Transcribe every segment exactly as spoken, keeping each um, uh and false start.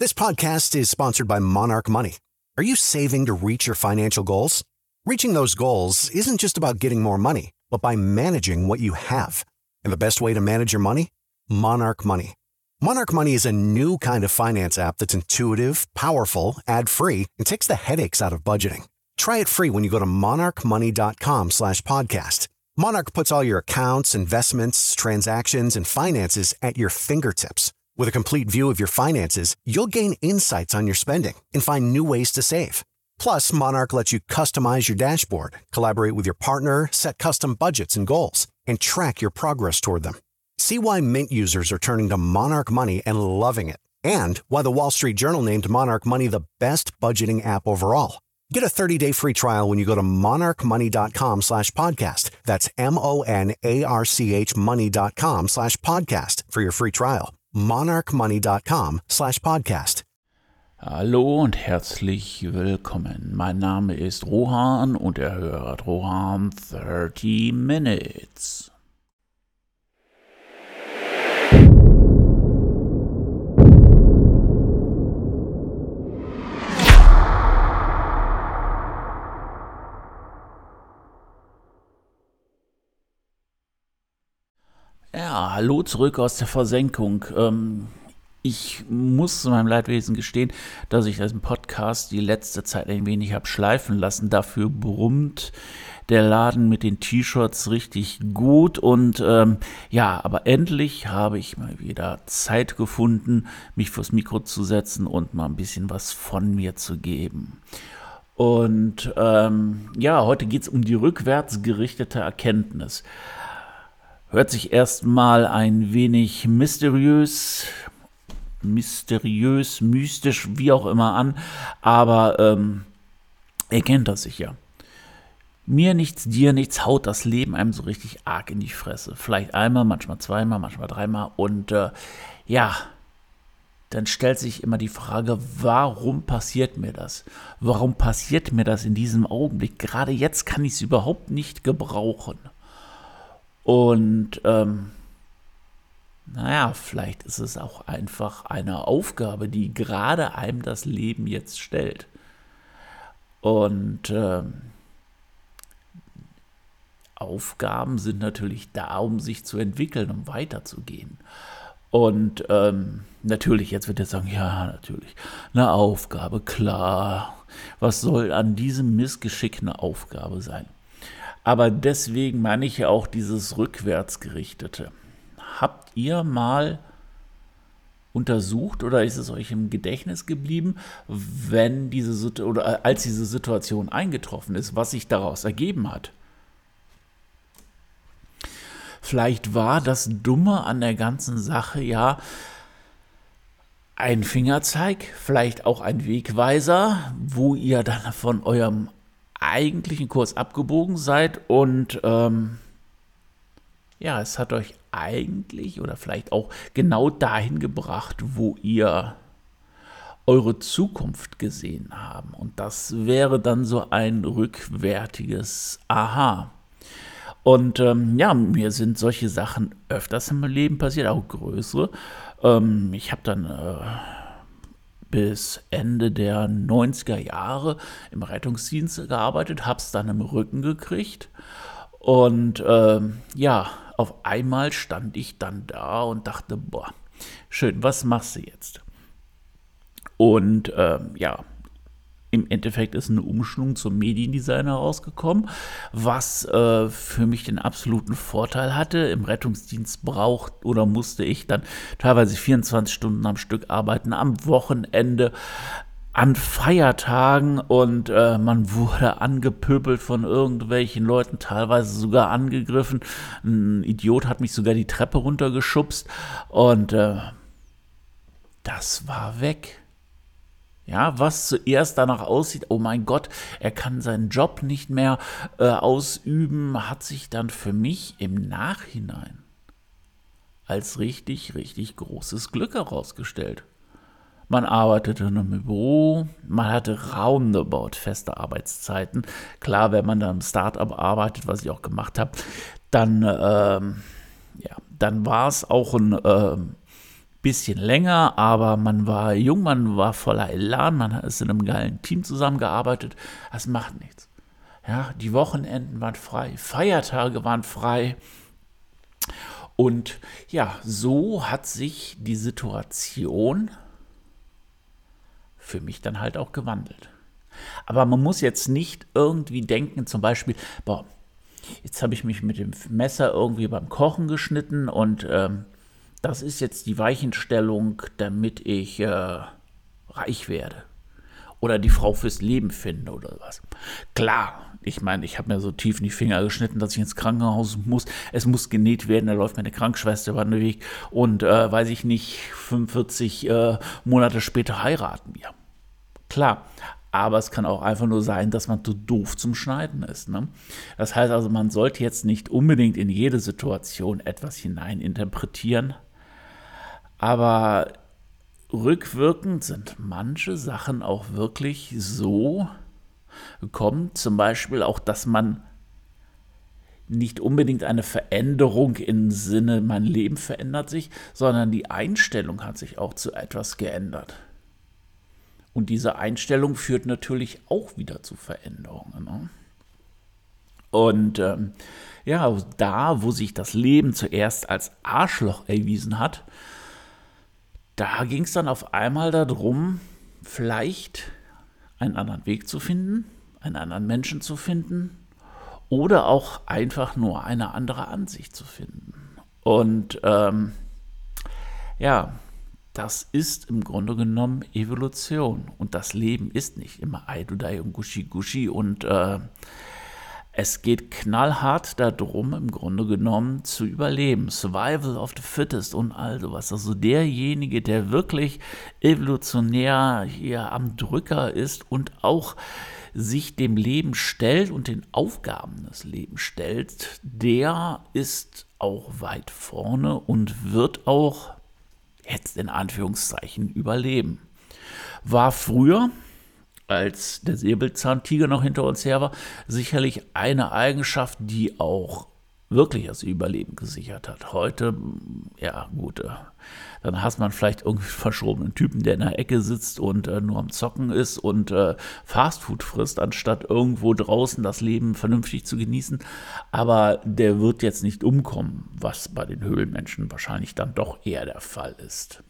This podcast is sponsored by Monarch Money. Are you saving to reach your financial goals? Reaching those goals isn't just about getting more money, but by managing what you have. And the best way to manage your money? Monarch Money. Monarch Money is a new kind of finance app that's intuitive, powerful, ad-free, and takes the headaches out of budgeting. Try it free when you go to monarchmoney.com slash podcast. Monarch puts all your accounts, investments, transactions, and finances at your fingertips. With a complete view of your finances, you'll gain insights on your spending and find new ways to save. Plus, Monarch lets you customize your dashboard, collaborate with your partner, set custom budgets and goals, and track your progress toward them. See why Mint users are turning to Monarch Money and loving it, and why the Wall Street Journal named Monarch Money the best budgeting app overall. Get a thirty-day free trial when you go to monarchmoney.com slash podcast. That's M-O-N-A-R-C-H money.com slash podcast for your free trial. monarchmoney.com slash podcast. Hallo und herzlich willkommen. Mein Name ist Rohan und ihr hört Rohan thirty Minutes. Ja, hallo zurück aus der Versenkung. Ähm, ich muss zu meinem Leidwesen gestehen, dass ich diesen Podcast die letzte Zeit ein wenig habe schleifen lassen. Dafür brummt der Laden mit den T-Shirts richtig gut. Und ähm, ja, aber endlich habe ich mal wieder Zeit gefunden, mich vors Mikro zu setzen und mal ein bisschen was von mir zu geben. Und ähm, ja, heute geht es um die rückwärts gerichtete Erkenntnis. Hört sich erstmal ein wenig mysteriös, mysteriös, mystisch, wie auch immer an, aber ähm, ihr kennt das sicher. Mir nichts, dir nichts, haut das Leben einem so richtig arg in die Fresse. Vielleicht einmal, manchmal zweimal, manchmal dreimal und äh, ja, dann stellt sich immer die Frage, warum passiert mir das? Warum passiert mir das in diesem Augenblick? Gerade jetzt kann ich es überhaupt nicht gebrauchen. Und ähm, naja, vielleicht ist es auch einfach eine Aufgabe, die gerade einem das Leben jetzt stellt. Und ähm, Aufgaben sind natürlich da, um sich zu entwickeln, um weiterzugehen. Und ähm, natürlich, jetzt wird er sagen, ja, natürlich, eine Aufgabe, klar. Was soll an diesem Missgeschick eine Aufgabe sein? Aber deswegen meine ich ja auch dieses Rückwärtsgerichtete. Habt ihr mal untersucht oder ist es euch im Gedächtnis geblieben, wenn diese oder als diese Situation eingetroffen ist, was sich daraus ergeben hat? Vielleicht war das Dumme an der ganzen Sache ja ein Fingerzeig, vielleicht auch ein Wegweiser, wo ihr dann von eurem eigentlichen Kurs abgebogen seid und ähm, ja, es hat euch eigentlich oder vielleicht auch genau dahin gebracht, wo ihr eure Zukunft gesehen habt. Und das wäre dann so ein rückwärtiges Aha. Und ähm, ja, mir sind solche Sachen öfters im Leben passiert, auch größere. Ähm, ich habe dann äh, bis Ende der neunziger Jahre im Rettungsdienst gearbeitet, hab's dann im Rücken gekriegt und ähm, ja, auf einmal stand ich dann da und dachte, boah, schön, was machst du jetzt? Und ähm, ja, im Endeffekt ist eine Umschulung zum Mediendesigner rausgekommen, was äh, für mich den absoluten Vorteil hatte. Im Rettungsdienst braucht oder musste ich dann teilweise vierundzwanzig Stunden am Stück arbeiten, am Wochenende, an Feiertagen und äh, man wurde angepöbelt von irgendwelchen Leuten, teilweise sogar angegriffen. Ein Idiot hat mich sogar die Treppe runtergeschubst und äh, das war weg. Ja, was zuerst danach aussieht, oh mein Gott, er kann seinen Job nicht mehr äh, ausüben, hat sich dann für mich im Nachhinein als richtig, richtig großes Glück herausgestellt. Man arbeitete in einem Büro, man hatte roundabout feste Arbeitszeiten. Klar, wenn man dann im Start-up arbeitet, was ich auch gemacht habe, dann, ähm, ja, dann war es auch ein ähm, bisschen länger, aber man war jung, man war voller Elan, man ist in einem geilen Team zusammengearbeitet. Das macht nichts. Ja, die Wochenenden waren frei, Feiertage waren frei. Und ja, so hat sich die Situation für mich dann halt auch gewandelt. Aber man muss jetzt nicht irgendwie denken, zum Beispiel, boah, jetzt habe ich mich mit dem Messer irgendwie beim Kochen geschnitten und ähm, das ist jetzt die Weichenstellung, damit ich äh, reich werde. Oder die Frau fürs Leben finde oder was. Klar, ich meine, ich habe mir so tief in die Finger geschnitten, dass ich ins Krankenhaus muss. Es muss genäht werden, da läuft meine Krankenschwester über den Weg. Und äh, weiß ich nicht, fünfundvierzig äh, Monate später heiraten wir. Klar, aber es kann auch einfach nur sein, dass man zu doof zum Schneiden ist. Ne? Das heißt also, man sollte jetzt nicht unbedingt in jede Situation etwas hineininterpretieren. Aber rückwirkend sind manche Sachen auch wirklich so gekommen, zum Beispiel auch, dass man nicht unbedingt eine Veränderung im Sinne, mein Leben verändert sich, sondern die Einstellung hat sich auch zu etwas geändert. Und diese Einstellung führt natürlich auch wieder zu Veränderungen. Ne? Und ähm, ja, da, wo sich das Leben zuerst als Arschloch erwiesen hat, da ging es dann auf einmal darum, vielleicht einen anderen Weg zu finden, einen anderen Menschen zu finden oder auch einfach nur eine andere Ansicht zu finden. Und ähm, ja, das ist im Grunde genommen Evolution. Und das Leben ist nicht immer Ei, du Dei und Guschi Guschi. Und äh, es geht knallhart darum, im Grunde genommen zu überleben. Survival of the fittest und all sowas. Also derjenige, der wirklich evolutionär hier am Drücker ist und auch sich dem Leben stellt und den Aufgaben des Lebens stellt, der ist auch weit vorne und wird auch jetzt in Anführungszeichen überleben. War früher, als der Säbelzahntiger noch hinter uns her war, sicherlich eine Eigenschaft, die auch wirklich das Überleben gesichert hat. Heute, ja gut, äh, dann hast man vielleicht irgendwie einen verschrobenen Typen, der in der Ecke sitzt und äh, nur am Zocken ist und äh, Fastfood frisst, anstatt irgendwo draußen das Leben vernünftig zu genießen. Aber der wird jetzt nicht umkommen, was bei den Höhlenmenschen wahrscheinlich dann doch eher der Fall ist.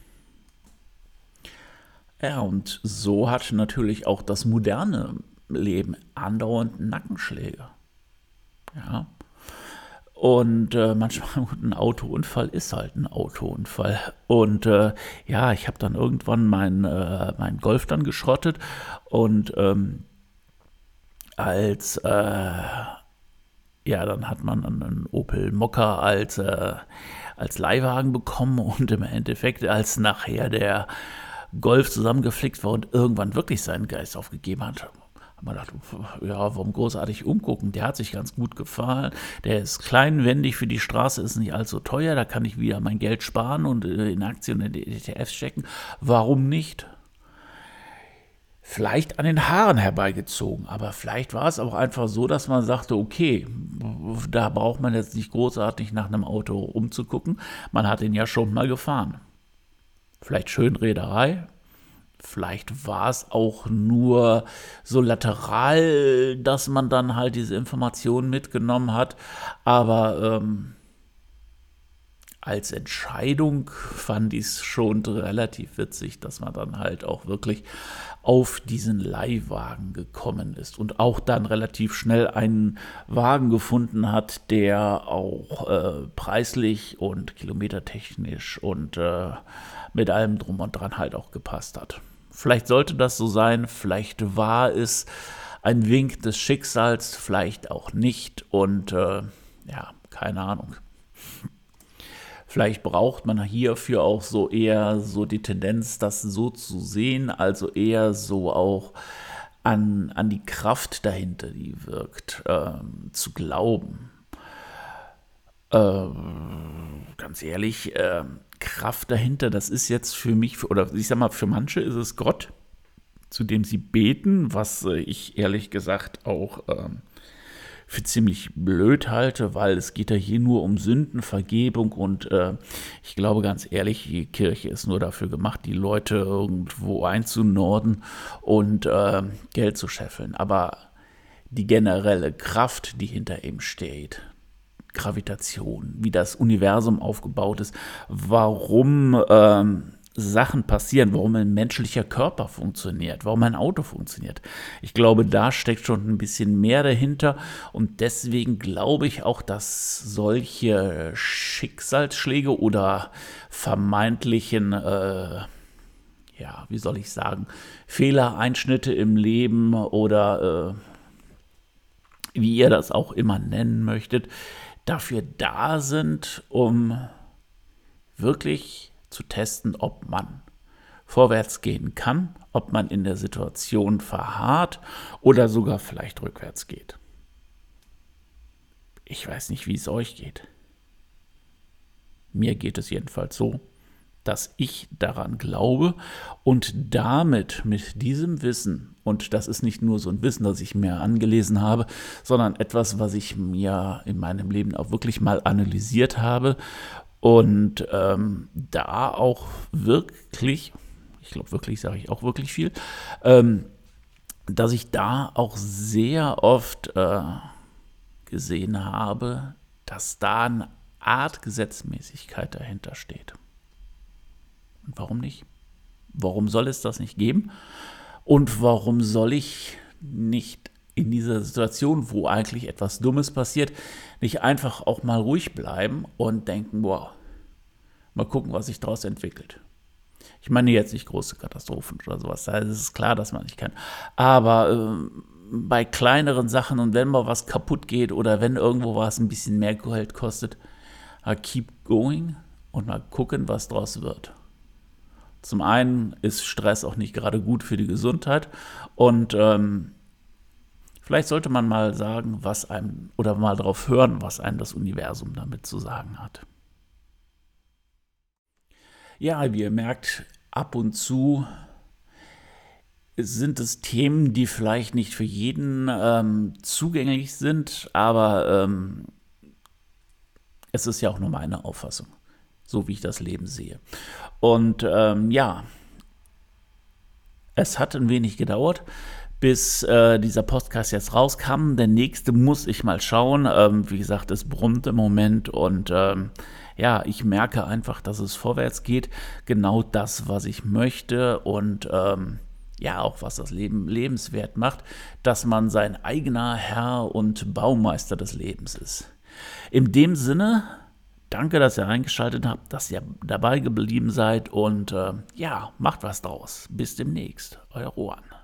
Ja, und so hat natürlich auch das moderne Leben andauernd Nackenschläge. Ja. Und äh, manchmal ein Autounfall ist halt ein Autounfall. Und äh, ja, ich habe dann irgendwann meinen äh, mein Golf dann geschrottet und ähm, als äh, ja, dann hat man einen Opel Mokka als, äh, als Leihwagen bekommen und im Endeffekt, als nachher der Golf zusammengeflickt war und irgendwann wirklich seinen Geist aufgegeben hat, hat man gedacht, ja, warum großartig umgucken? Der hat sich ganz gut gefallen, der ist kleinwendig für die Straße, ist nicht allzu teuer, da kann ich wieder mein Geld sparen und in Aktien und E T Fs stecken. Warum nicht? Vielleicht an den Haaren herbeigezogen, aber vielleicht war es auch einfach so, dass man sagte, okay, da braucht man jetzt nicht großartig nach einem Auto umzugucken, man hat ihn ja schon mal gefahren. Vielleicht Schönrederei, vielleicht war es auch nur so lateral, dass man dann halt diese Informationen mitgenommen hat, aber ähm, als Entscheidung fand ich es schon relativ witzig, dass man dann halt auch wirklich auf diesen Leihwagen gekommen ist und auch dann relativ schnell einen Wagen gefunden hat, der auch äh, preislich und kilometertechnisch und äh, mit allem drum und dran halt auch gepasst hat. Vielleicht sollte das so sein, vielleicht war es ein Wink des Schicksals, vielleicht auch nicht und äh, ja, keine Ahnung. Vielleicht braucht man hierfür auch so eher so die Tendenz, das so zu sehen, also eher so auch an, an die Kraft dahinter, die wirkt, ähm, zu glauben. Ähm, ganz ehrlich, äh, Kraft dahinter, das ist jetzt für mich, für, oder ich sag mal, für manche ist es Gott, zu dem sie beten, was äh, ich ehrlich gesagt auch ähm, für ziemlich blöd halte, weil es geht ja hier nur um Sündenvergebung und äh, ich glaube ganz ehrlich, die Kirche ist nur dafür gemacht, die Leute irgendwo einzunorden und äh, Geld zu scheffeln. Aber die generelle Kraft, die hinter ihm steht, Gravitation, wie das Universum aufgebaut ist, warum ähm, Sachen passieren, warum ein menschlicher Körper funktioniert, warum ein Auto funktioniert. Ich glaube, da steckt schon ein bisschen mehr dahinter und deswegen glaube ich auch, dass solche Schicksalsschläge oder vermeintlichen, äh, ja, wie soll ich sagen, Fehlereinschnitte im Leben oder äh, wie ihr das auch immer nennen möchtet, dafür da sind, um wirklich zu testen, ob man vorwärts gehen kann, ob man in der Situation verharrt oder sogar vielleicht rückwärts geht. Ich weiß nicht, wie es euch geht. Mir geht es jedenfalls so, dass ich daran glaube und damit mit diesem Wissen, und das ist nicht nur so ein Wissen, das ich mir angelesen habe, sondern etwas, was ich mir in meinem Leben auch wirklich mal analysiert habe und ähm, da auch wirklich, ich glaube wirklich, sage ich auch wirklich viel, ähm, dass ich da auch sehr oft äh, gesehen habe, dass da eine Art Gesetzmäßigkeit dahinter steht. Und warum nicht? Warum soll es das nicht geben? Und warum soll ich nicht in dieser Situation, wo eigentlich etwas Dummes passiert, nicht einfach auch mal ruhig bleiben und denken, boah, mal gucken, was sich daraus entwickelt. Ich meine jetzt nicht große Katastrophen oder sowas, da ist es klar, dass man nicht kann. Aber äh, bei kleineren Sachen und wenn mal was kaputt geht oder wenn irgendwo was ein bisschen mehr Geld kostet, uh, keep going und mal gucken, was daraus wird. Zum einen ist Stress auch nicht gerade gut für die Gesundheit und ähm, vielleicht sollte man mal sagen, was einem, oder mal drauf hören, was einem das Universum damit zu sagen hat. Ja, wie ihr merkt, ab und zu sind es Themen, die vielleicht nicht für jeden ähm, zugänglich sind, aber ähm, es ist ja auch nur meine Auffassung, so wie ich das Leben sehe. Und ähm, ja, es hat ein wenig gedauert, bis äh, dieser Podcast jetzt rauskam. Der nächste muss ich mal schauen. Ähm, wie gesagt, es brummt im Moment und ähm, ja, ich merke einfach, dass es vorwärts geht. Genau das, was ich möchte und ähm, ja, auch was das Leben lebenswert macht, dass man sein eigener Herr und Baumeister des Lebens ist. In dem Sinne, danke, dass ihr eingeschaltet habt, dass ihr dabei geblieben seid und äh, ja, macht was draus. Bis demnächst, euer Rohan.